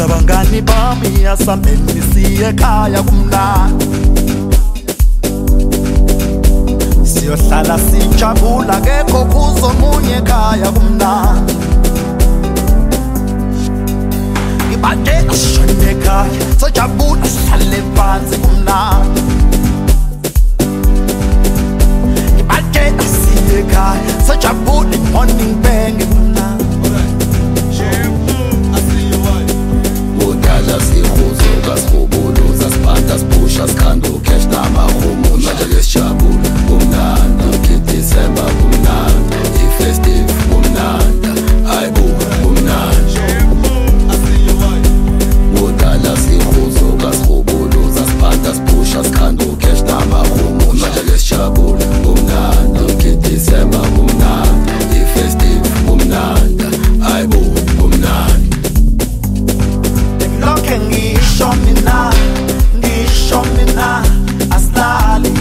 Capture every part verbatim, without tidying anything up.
Abangani bami asambeni siye ekhaya kumnandi, siyohlala sijabula kekho kuzomunye ekhaya kumnandi. Ngibadela sishone ekhaya sojabula sihlale phansi kumnandi. Ngibadela siye ekhaya sojabula morning bang kumnandi. Udala sihuzo kasibuluza sipanda sipusha sikhanda ucash namahumu manje lesijabula kumnandi. December kumnandi, i-festive kumnandi, ayibu kumnandi. Udala sihuzo kasibuluza sipanda sipusha sikhanda ucash namahumu manje lesijabula kumnandi. December kumnandi, i-festive kumnandi, ayibu kumnandi. Lokhe ngisho mina, ngisho mina asilali.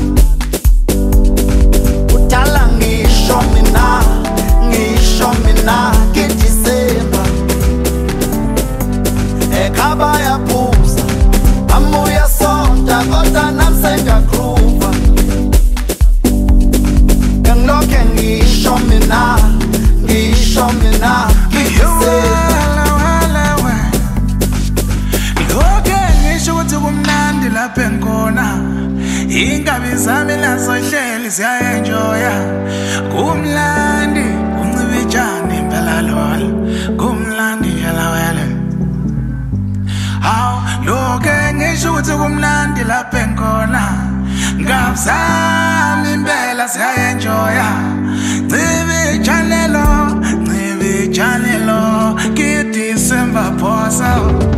Udala ngisho mina, ngisho mina ki-December. Ekhaba yaphuza, amuya sonta kodwa nami sengiyagroova. Ngilokhe ngisho mina, ngisho mina ki-December. Lapha enkhona ingabi zami nazo hleli siyaenjoya. Kumlandi uncibijani impela lola, kumlandi yala wele. Haw lokhe ngisho ukuthi kumlandi lapha enkhona, ngabi zami impela siyaenjoya. Ncibijani lo, ncibijani lo ki-December phosa.